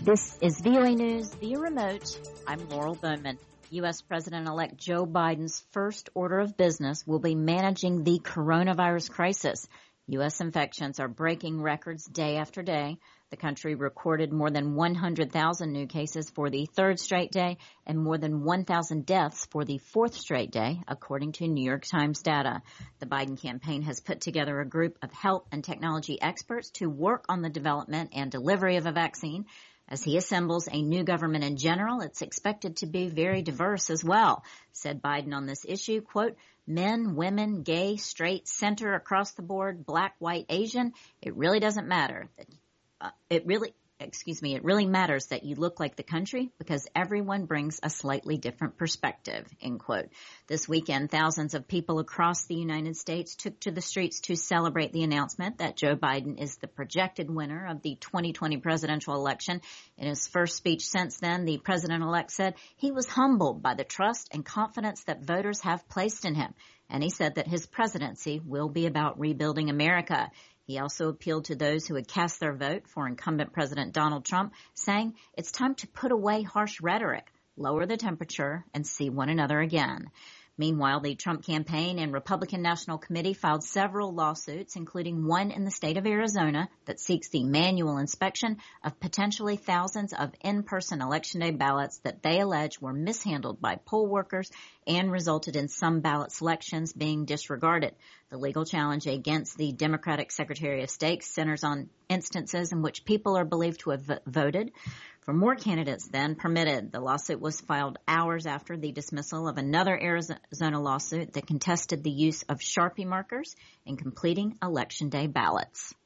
This is VOA News via remote. I'm Laurel Bowman. U.S. President-elect Joe Biden's first order of business will be managing the coronavirus crisis. U.S. infections are breaking records day after day. The country recorded more than 100,000 new cases for the third straight day and more than 1,000 deaths for the fourth straight day, according to New York Times data. The Biden campaign has put together a group of health and technology experts to work on the development and delivery of a vaccine. As he assembles a new government in general, it's expected to be very diverse as well. Said Biden on this issue, quote, men, women, gay, straight, center, across the board, black, white, Asian, it really doesn't matter. It really matters that you look like the country because everyone brings a slightly different perspective, end quote. This weekend, thousands of people across the United States took to the streets to celebrate the announcement that Joe Biden is the projected winner of the 2020 presidential election. In his first speech since then, the president-elect said he was humbled by the trust and confidence that voters have placed in him. And he said that his presidency will be about rebuilding America. He also appealed to those who had cast their vote for incumbent President Donald Trump, saying it's time to put away harsh rhetoric, lower the temperature, and see one another again. Meanwhile, the Trump campaign and Republican National Committee filed several lawsuits, including one in the state of Arizona that seeks the manual inspection of potentially thousands of in-person Election Day ballots that they allege were mishandled by poll workers and resulted in some ballot selections being disregarded. The legal challenge against the Democratic Secretary of State centers on instances in which people are believed to have voted for more candidates than permitted. The lawsuit was filed hours after the dismissal of another Arizona lawsuit that contested the use of Sharpie markers in completing Election Day ballots.